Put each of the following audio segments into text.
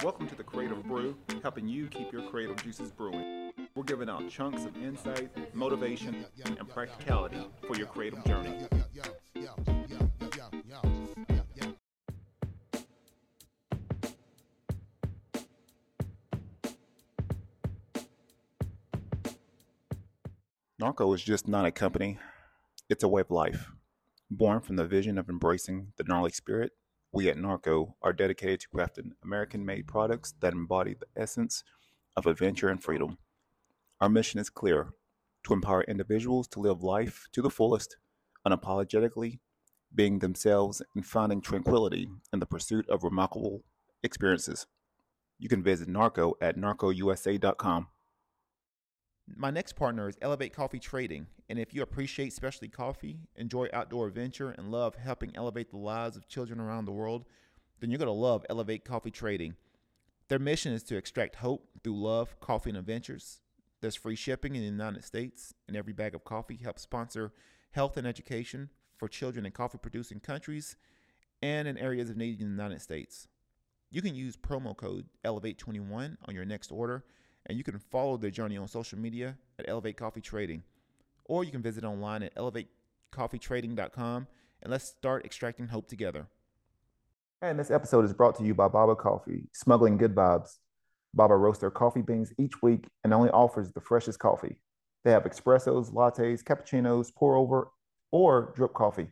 Welcome to the Creative Brew, helping you keep your creative juices brewing. We're giving out chunks of insight, motivation, and practicality for your creative journey. Narco is just not a company, it's a way of life. Born from the vision of embracing the gnarly spirit, we at Narco are dedicated to crafting American made products that embody the essence of adventure and freedom. Our mission is clear: to empower individuals to live life to the fullest, unapologetically, being themselves and finding tranquility in the pursuit of remarkable experiences. You can visit Narco at narcousa.com. My next partner is Elevate Coffee Trading, and if you appreciate specialty coffee, enjoy outdoor adventure, and love helping elevate the lives of children around the world, then you're going to love Elevate Coffee Trading. Their mission is to extract hope through love, coffee, and adventures. There's free shipping in the United States, and every bag of coffee helps sponsor health and education for children in coffee-producing countries and in areas of need in the United States. You can use promo code Elevate21 on your next order, and you can follow their journey on social media at Elevate Coffee Trading. Or you can visit online at elevatecoffeetrading.com, and let's start extracting hope together. And this episode is brought to you by Baba Coffee, smuggling good vibes. Baba roasts their coffee beans each week and only offers the freshest coffee. They have espressos, lattes, cappuccinos, pour over, or drip coffee.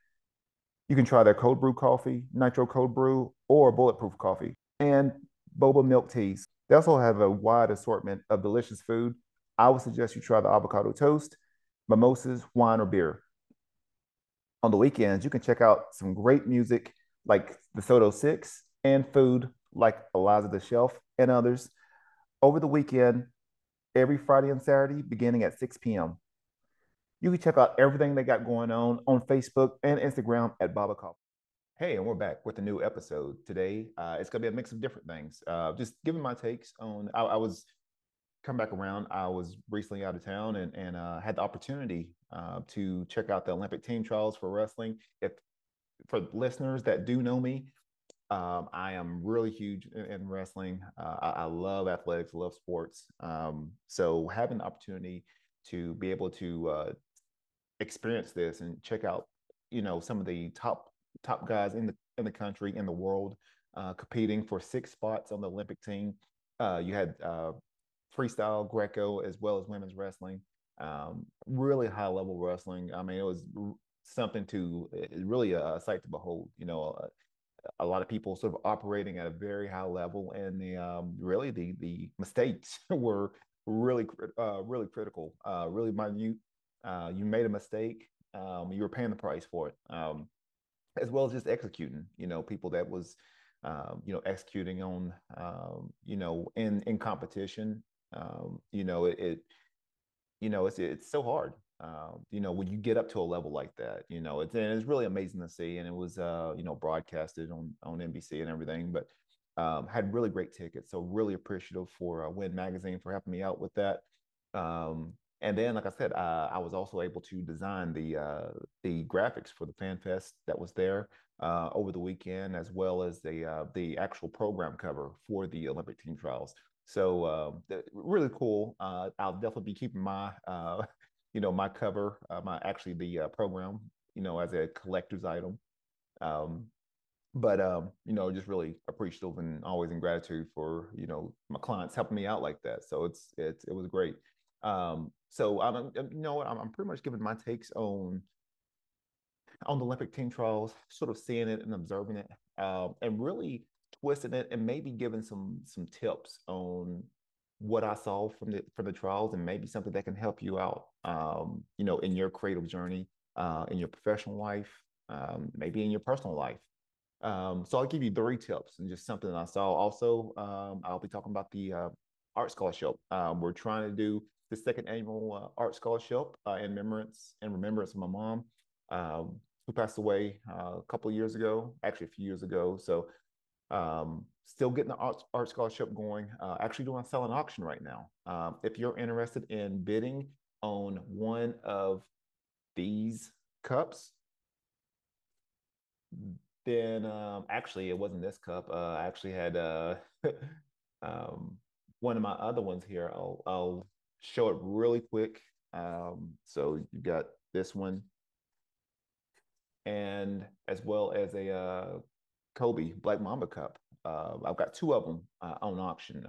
You can try their cold brew coffee, nitro cold brew, or bulletproof coffee, and boba milk teas. They also have a wide assortment of delicious food. I would suggest you try the avocado toast, mimosas, wine, or beer. On the weekends, you can check out some great music like the Soto Six and food like Eliza the Shelf and others over the weekend, every Friday and Saturday, beginning at 6 p.m. You can check out everything they got going on Facebook and Instagram at Baba Coffee. Hey, and we're back with a new episode today. It's going to be a mix of different things. Just giving my takes on. I was come back around. I was recently out of town and had the opportunity to check out the Olympic team trials for wrestling. If for listeners that do know me, I am really huge in wrestling. I love athletics, love sports. So having the opportunity to be able to experience this and check out, some of the top guys in the country, in the world, competing for 6 spots on the Olympic team. You had freestyle, Greco, as well as women's wrestling. Really high level wrestling. I mean, it was something to really a sight to behold. A lot of people sort of operating at a very high level, and really the mistakes were really critical, really minute. You made a mistake, you were paying the price for it, as well as just executing. People that was executing on in competition. It's so hard. When you get up to a level like that, it's really amazing to see. And it was, broadcasted on NBC and everything, but had really great tickets. So really appreciative for Win Magazine for helping me out with that. And then, like I said, I was also able to design the graphics for the Fan Fest that was there over the weekend, as well as the actual program cover for the Olympic team trials. So really cool. I'll definitely be keeping my my cover, my actually the program, as a collector's item. Um, but just really appreciative and always in gratitude for my clients helping me out like that. So it was great. So I'm pretty much giving my takes on the Olympic team trials, sort of seeing it and observing it, and really twisting it and maybe giving some tips on what I saw from the trials, and maybe something that can help you out, in your creative journey, in your professional life, maybe in your personal life. So I'll give you 3 tips and just something that I saw. Also, I'll be talking about the art scholarship. We're trying to do the second annual art scholarship in remembrance of my mom, who passed away a couple of years ago, actually a few years ago. So still getting the art scholarship going. Actually doing a silent auction right now. If you're interested in bidding on one of these cups, then actually it wasn't this cup. I actually had um, one of my other ones here. I'll show it really quick. So you got this one, and as well as a Kobe Black Mamba Cup. I've got two of them on auction.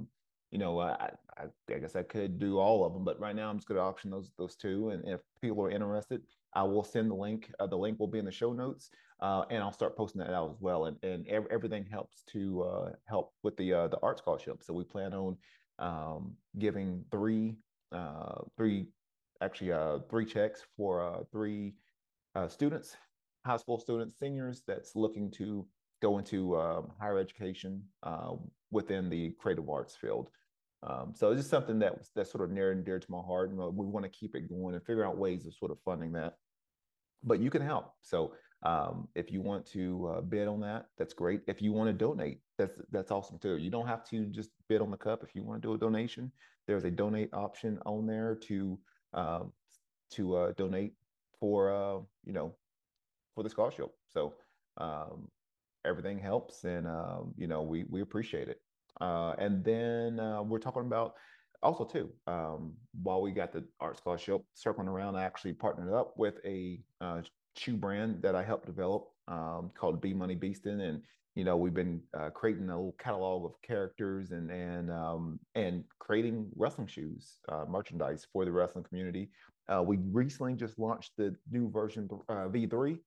I guess I could do all of them, but right now I'm just going to auction those two. And if people are interested, I will send the link. The link will be in the show notes, and I'll start posting that out as well. And everything helps to help with the art scholarship. So we plan on giving three actually three checks for three students, high school students, seniors that's looking to go into higher education within the creative arts field. So it's just something that's sort of near and dear to my heart, and we want to keep it going and figure out ways of sort of funding that. But you can help. So if you want to bid on that, that's great. If you want to donate, that's awesome too. You don't have to just bid on the cup. If you want to do a donation, there's a donate option on there um, to donate for for the scholarship. So um, everything helps, and we appreciate it. And then we're talking about also too, while we got the art scholarship circling around, I actually partnered up with a shoe brand that I helped develop called B Money Beastin, and we've been creating a little catalog of characters and creating wrestling shoes merchandise for the wrestling community. We recently just launched the new version V3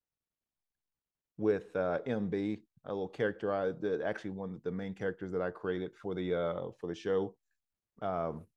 with MB, a little character actually one of the main characters that I created for the show. Um,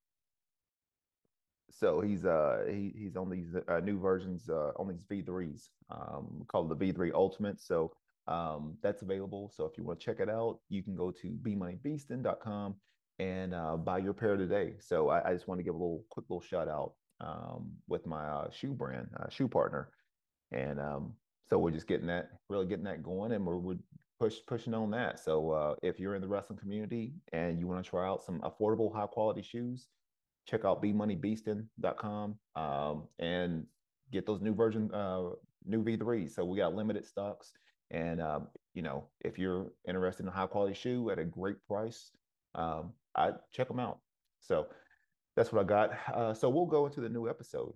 so he's on these new versions on these V3s called the V3 Ultimate. So that's available. So if you want to check it out, you can go to bmoneybeastin.com and buy your pair today. So I just want to give a quick little shout out with my shoe brand, shoe partner. And so we're just really getting that going, and we're pushing on that. So if you're in the wrestling community and you want to try out some affordable, high quality shoes, check out bmoneybeastin.com and get those new V3s. So we got limited stocks, and if you're interested in a high quality shoe at a great price, I check them out. So that's what I got. So we'll go into the new episode.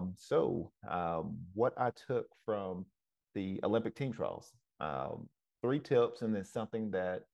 What I took from the Olympic team trials, three tips, and then something that,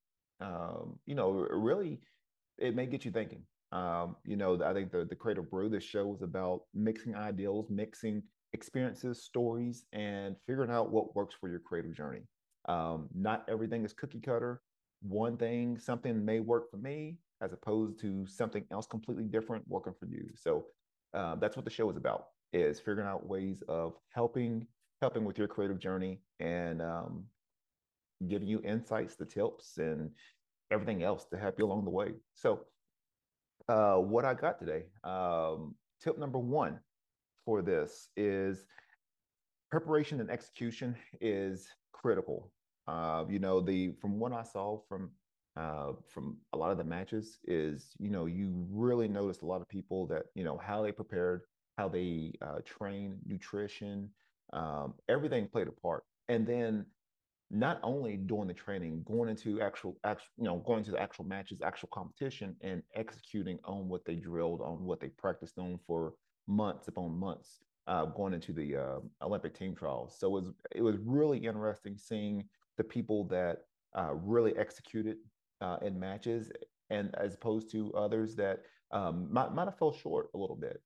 really it may get you thinking. I think the Creative Brew, this show is about mixing ideals, mixing experiences, stories, and figuring out what works for your creative journey. Not everything is cookie cutter. Something may work for me as opposed to something else completely different working for you. So that's what the show is about, is figuring out ways of helping with your creative journey and giving you insights, the tips, and everything else to help you along the way. So what I got today, tip number one for this is preparation and execution is critical. The from what I saw from a lot of the matches is you really noticed a lot of people that how they prepared, how they train, nutrition, everything played a part. And then not only during the training, going to the actual matches, actual competition, and executing on what they drilled, on what they practiced on for months upon months, going into the Olympic team trials. So it was really interesting seeing the people that really executed in matches, and as opposed to others that might have fell short a little bit.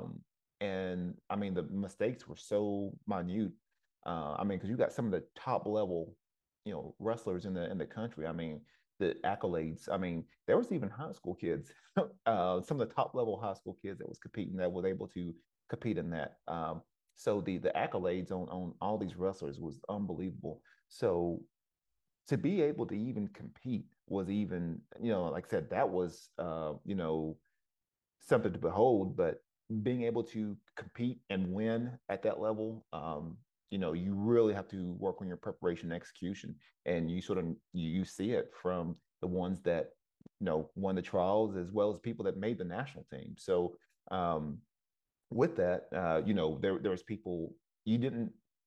And I mean, the mistakes were so minute. I mean, because you got some of the top level, wrestlers in the country. I mean, the accolades. I mean, there was even high school kids, some of the top level high school kids that was competing that was able to compete in that. So the accolades on all these wrestlers was unbelievable. So to be able to even compete was even, like I said, that was something to behold. But being able to compete and win at that level, you really have to work on your preparation and execution. And you sort of you see it from the ones that won the trials as well as people that made the national team. So with that, there was people you didn't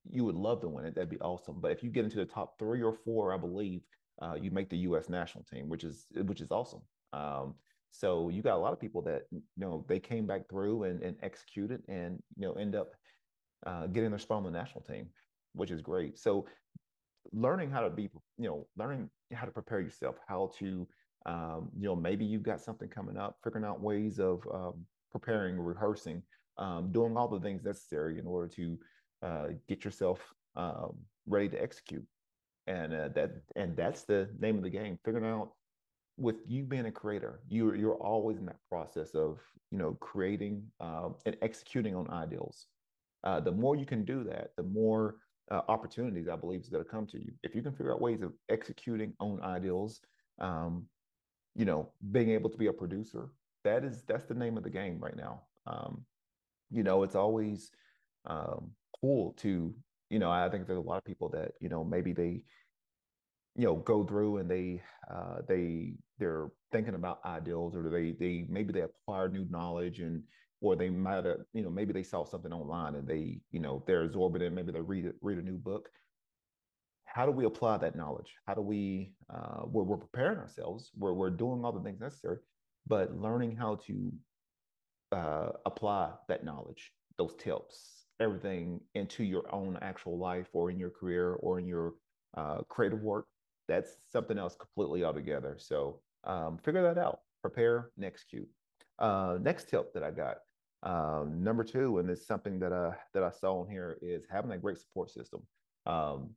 you would love to win it. That'd be awesome. But if you get into the top 3 or 4, I believe you make the U.S. national team, which is awesome. So you got a lot of people that they came back through and executed and end up getting their spot on the national team, which is great. So learning how to be, learning how to prepare yourself, how to, maybe you've got something coming up, figuring out ways of preparing, rehearsing, doing all the things necessary in order to get yourself ready to execute. And that's the name of the game. Figuring out with you being a creator, you're always in that process of creating and executing on ideals. The more you can do that, the more opportunities I believe is going to come to you. If you can figure out ways of executing on ideals, um, being able to be a producer, that's the name of the game right now. It's always cool to, I think there's a lot of people that, maybe they, go through and they're thinking about ideals, or they maybe they acquire new knowledge, and or they might have, maybe they saw something online and they're absorbing it, maybe they read a new book. How do we apply that knowledge? How do we we're preparing ourselves, we're doing all the things necessary, but learning how to apply that knowledge, those tips, everything into your own actual life, or in your career, or in your creative work, that's something else completely altogether. So figure that out, prepare and execute. Next tip that I got, number two, and it's something that I saw on here, is having a great support system. Um,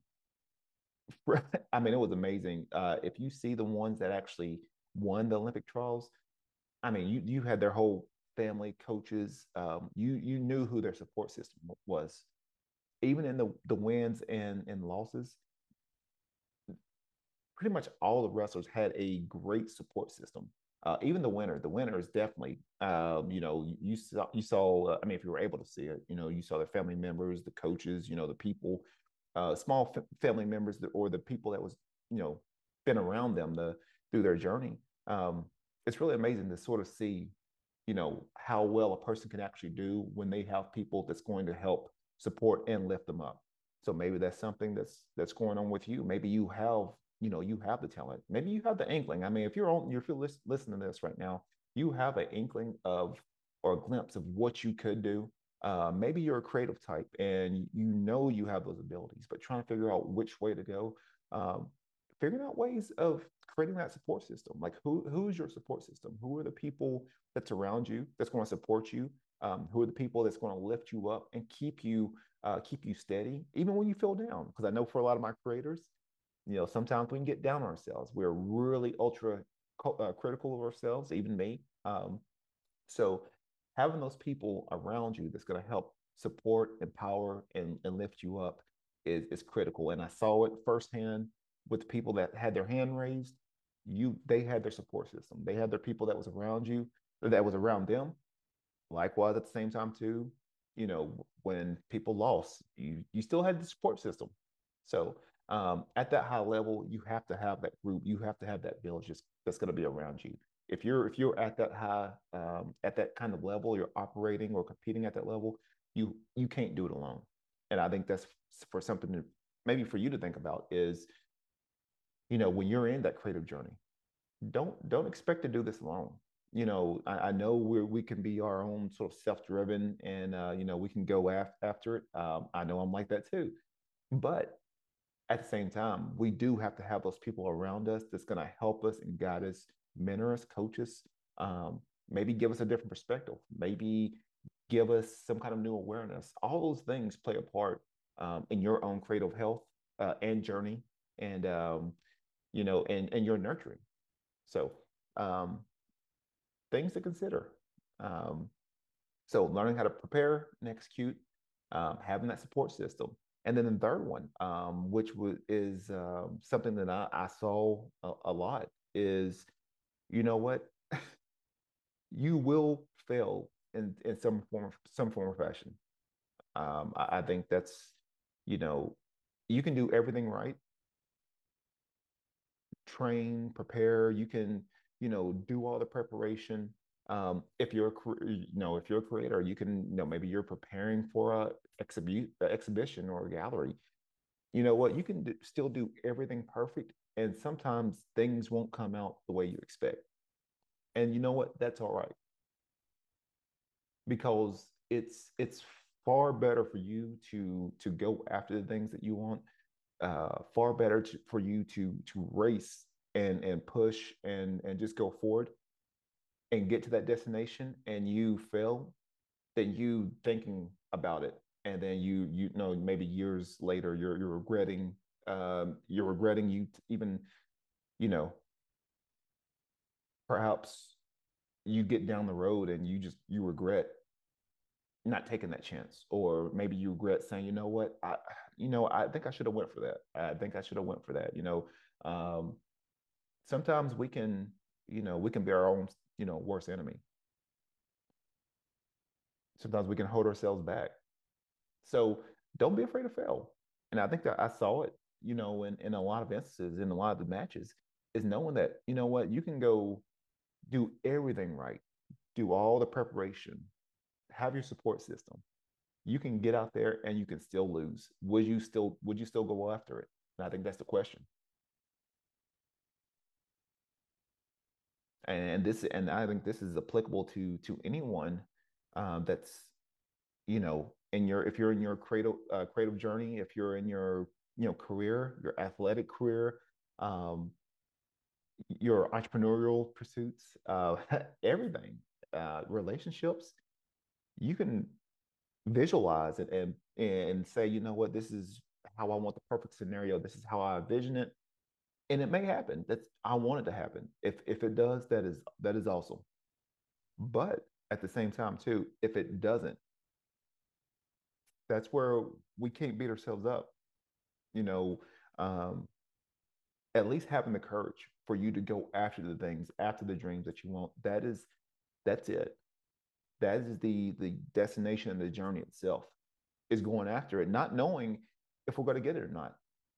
I mean, it was amazing. If you see the ones that actually won the Olympic trials, I mean, you had their whole family, coaches. You knew who their support system was. Even in the wins and losses, pretty much all the wrestlers had a great support system. Even the winner is definitely, you saw. I mean, if you were able to see it, you saw their family members, the coaches, the people, small family members, or the people that was, been around them through their journey. Um, it's really amazing to sort of see, how well a person can actually do when they have people that's going to help support and lift them up. So maybe that's something that's going on with you. Maybe you have the talent. Maybe you have the inkling. I mean, if you're listening to this right now, you have an inkling of, or a glimpse of what you could do. Maybe you're a creative type and you have those abilities, but trying to figure out which way to go. Um, Figuring out ways of creating that support system. Like who's your support system? Who are the people that's around you that's going to support you? Who are the people that's going to lift you up and keep you steady even when you feel down? Because I know for a lot of my creators, sometimes we can get down on ourselves. We're really ultra critical of ourselves, even me. So having those people around you that's going to help support, empower, and lift you up is critical. And I saw it firsthand with people that had their hand raised. They had their support system. They had their people that was around you, that was around them. Likewise, at the same time too, when people lost, you still had the support system. So at that high level, you have to have that group. You have to have that village that's going to be around you. If you're at that high, at that kind of level, you're operating or competing at that level, you can't do it alone. And I think that's for something to, maybe for you to think about, is when you're in that creative journey, don't expect to do this alone. I know we can be our own sort of self-driven, and we can go after it. I know I'm like that too, but at the same time, we do have to have those people around us that's going to help us and guide us, mentor us, coach us, um, maybe give us a different perspective, maybe give us some kind of new awareness. All those things play a part in your own creative health and journey, and and your nurturing. So um, things to consider. Um, so learning how to prepare and execute, having that support system. And then the third one, which is something that I saw a lot, is, you know what, you will fail in some form of fashion. I think that's, you know, you can do everything right, train, prepare. You can, do all the preparation. If you're if you're a creator, you can, maybe you're preparing for a exhibition or a gallery. You know what? You can still do everything perfect, and sometimes things won't come out the way you expect. And you know what? That's all right, because it's far better for you to go after the things that you want. Far better for you to race and push and just go forward and get to that destination, and you fail than you thinking about it, and then you know maybe years later you're regretting you even, you know perhaps you get down the road and you regret not taking that chance, or maybe you regret saying, you know what, I think I should have went for that. I think I should have went for that. Um, Sometimes we can be our own, worst enemy. Sometimes we can hold ourselves back. So don't be afraid to fail. And I think that I saw it, in a lot of instances, in a lot of the matches, is knowing that, you know what, you can go do everything right, do all the preparation, have your support system. You can get out there and you can still lose. Would you still go after it? And I think that's the question. And I think this is applicable to anyone, that's, in your if you're in your creative journey, if you're in your, career, your athletic career, um, your entrepreneurial pursuits, everything, relationships. You can visualize it and say, you know what, this is how I want the perfect scenario. This is how I envision it, and it may happen. That's I want it to happen. If it does, that is awesome. But at the same time, too, if it doesn't, that's where we can't beat ourselves up. You know, um, at least having the courage for you to go after the things, after the dreams that you want. That's it. That is the destination and the journey itself, is going after it, not knowing if we're going to get it or not.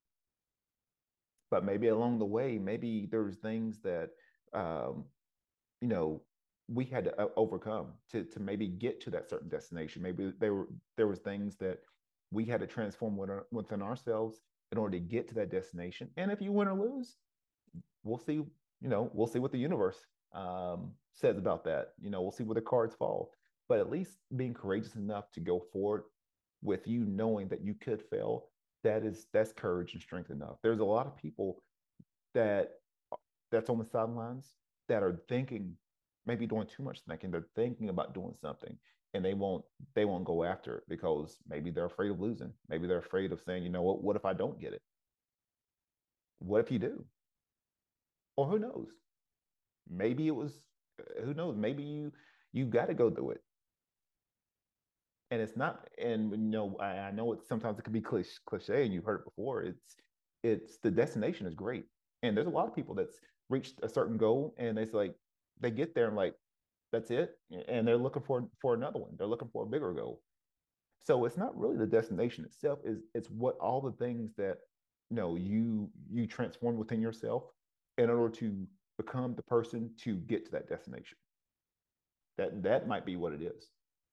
But maybe along the way, maybe there's things that, um, you know we had to overcome to maybe get to that certain destination. Maybe there was things that we had to transform within ourselves in order to get to that destination. And if you win or lose, we'll see. We'll see what the universe, says about that. We'll see where the cards fall. But at least being courageous enough to go forward with you knowing that you could fail, that's courage and strength enough. There's a lot of people that that's on the sidelines that are thinking, maybe doing too much thinking. They're thinking about doing something, and they won't go after it because maybe they're afraid of losing. Maybe they're afraid of saying, you know what if I don't get it? What if you do? Or who knows? Maybe it was, who knows? Maybe you got to go through it. And it's not, and I know it sometimes it can be cliche, and you've heard it before. It's the destination is great, and there's a lot of people that's reached a certain goal, and it's like they get there and like that's it, and they're looking for another one. They're looking for a bigger goal. So it's not really the destination itself. Is It's what all the things that you transform within yourself in order to become the person to get to that destination. That might be what it is.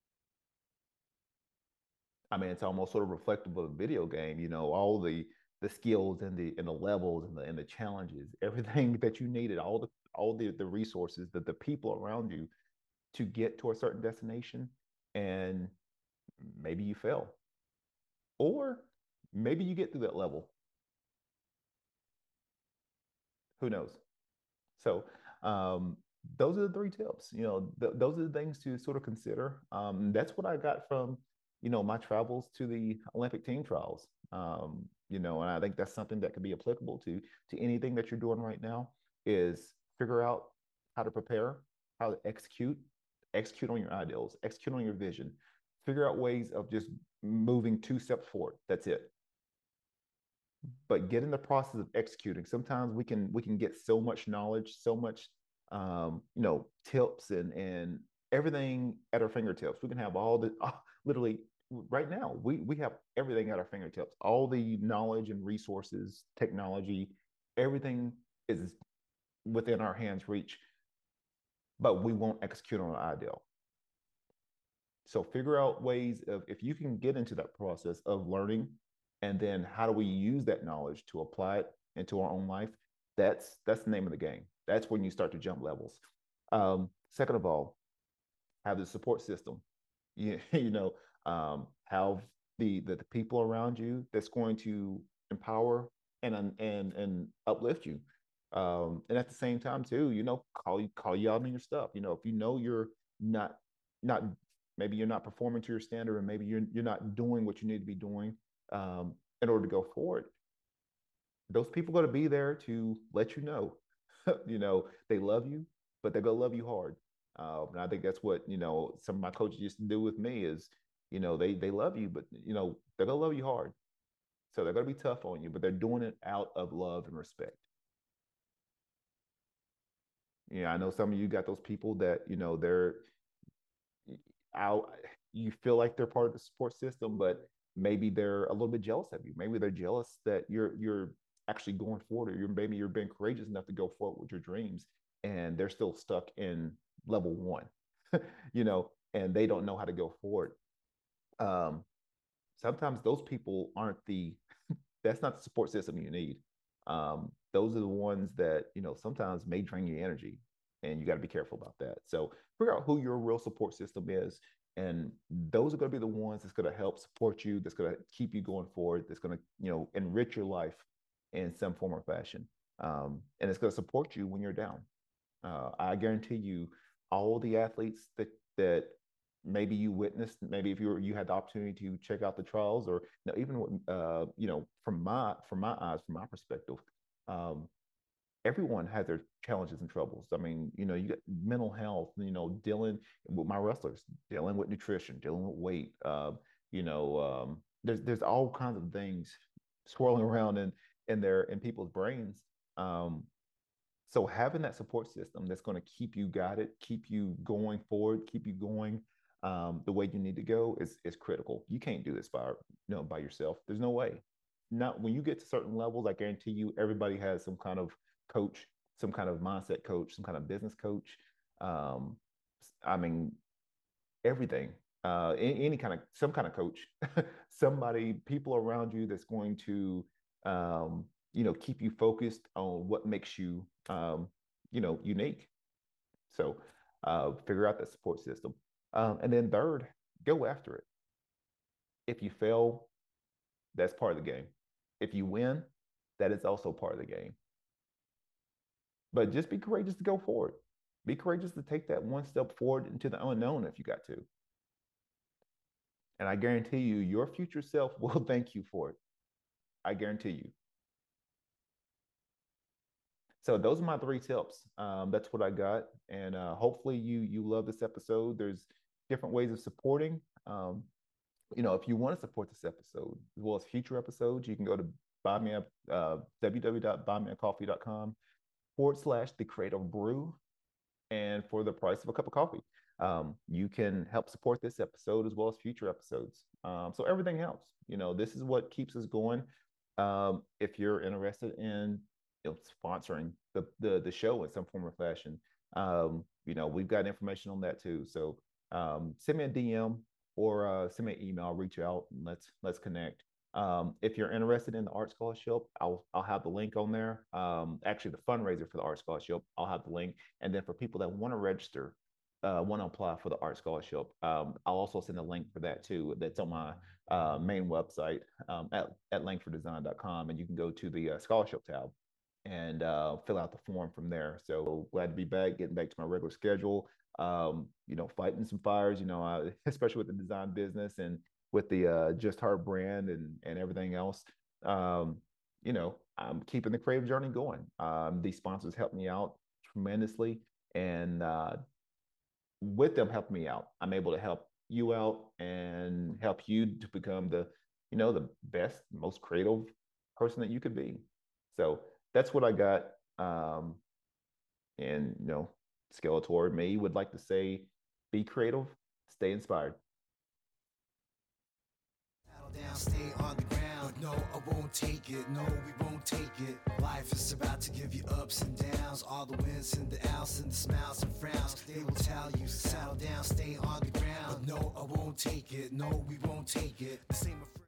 I mean, it's almost sort of reflective of a video game. All the skills and the levels and the challenges, everything that you needed, all the resources, that the people around you to get to a certain destination, and maybe you fail, or maybe you get through that level. Who knows? So, those are the three tips. Those are the things to sort of consider. That's what I got from, my travels to the Olympic team trials. And I think that's something that could be applicable to anything that you're doing right now. Is figure out how to prepare, how to execute on your ideals, execute on your vision, figure out ways of just moving two steps forward. That's it. But get in the process of executing. Sometimes we can get so much knowledge, so much, tips and everything at our fingertips. We can have all the literally right now. We have everything at our fingertips. All the knowledge and resources, technology, everything is within our hands reach. but we won't execute on an ideal. So figure out ways of, if you can get into that process of learning, and then how do we use that knowledge to apply it into our own life? That's the name of the game. That's when you start to jump levels. Second of all, have the support system. You know, have the people around you that's going to empower and uplift you. And at the same time too, call you out on your stuff. If you know you're not not maybe you're not performing to your standard, and maybe you're not doing what you need to be doing in order to go forward. Those people are going to be there to let you know. They love you, but they're going to love you hard. And I think that's what some of my coaches used to do with me is, they love you, but they're going to love you hard. So they're going to be tough on you, but they're doing it out of love and respect. I know some of you got those people that they're out. You feel like they're part of the support system, but maybe they're a little bit jealous of you. Maybe they're jealous that you're actually going forward, or maybe you're being courageous enough to go forward with your dreams, and they're still stuck in level one, and they don't know how to go forward. Um, Sometimes those people aren't the that's not the support system you need. Those are the ones that sometimes may drain your energy, and you got to be careful about that. So figure out who your real support system is, and those are going to be the ones that's going to help support you, that's going to keep you going forward, that's going to enrich your life in some form or fashion, and it's going to support you when you're down. I guarantee you, all the athletes that maybe you witnessed, maybe if you had the opportunity to check out the trials, or even from my eyes, from my perspective, um, everyone had their challenges and troubles. I mean, you got mental health, dealing with my wrestlers, dealing with nutrition, dealing with weight. There's all kinds of things swirling around in people's brains. Um, so having that support system that's going to keep you guided, keep you going forward, keep you going the way you need to go is critical. You can't do this by yourself. There's no way. Not when you get to certain levels. I guarantee you, everybody has some kind of coach, some kind of mindset coach, some kind of business coach. Um, I mean, everything. Any kind of some kind of coach, people around you that's going to keep you focused on what makes you unique. So figure out that support system. And then third, go after it. If you fail, that's part of the game. If you win, that is also part of the game. But just be courageous to go forward. Be courageous to take that one step forward into the unknown if you got to. And I guarantee you, your future self will thank you for it. I guarantee you. So those are my 3 tips. That's what I got, and hopefully you love this episode. There's different ways of supporting. If you want to support this episode as well as future episodes, you can go to buy me www.buymeacoffee.com / the creative brew, and for the price of a cup of coffee, you can help support this episode as well as future episodes. So everything helps. This is what keeps us going. If you're interested in sponsoring the show in some form or fashion, we've got information on that too. So send me a DM or send me an email, reach out, and let's connect. If you're interested in the art scholarship, I'll have the link on there. Actually, the fundraiser for the art scholarship, I'll have the link. And then for people that want to register, want to apply for the art scholarship, I'll also send a link for that too. That's on my main website at langforddesign.com, and you can go to the scholarship tab and fill out the form from there. So glad to be back, getting back to my regular schedule. Fighting some fires, especially with the design business and with the Just Heart brand and everything else. I'm keeping the creative journey going. These sponsors help me out tremendously, and with them helping me out, I'm able to help you out and help you to become the best, most creative person that you could be. So that's what I got. And Skeletor, me would like to say, be creative, stay inspired. Down, stay on the ground. But no, I won't take it. No, we won't take it. Life is about to give you ups and downs. All the wins and the outs and the smiles and frowns. They will tell you, settle down, stay on the ground. But no, I won't take it. No, we won't take it. The same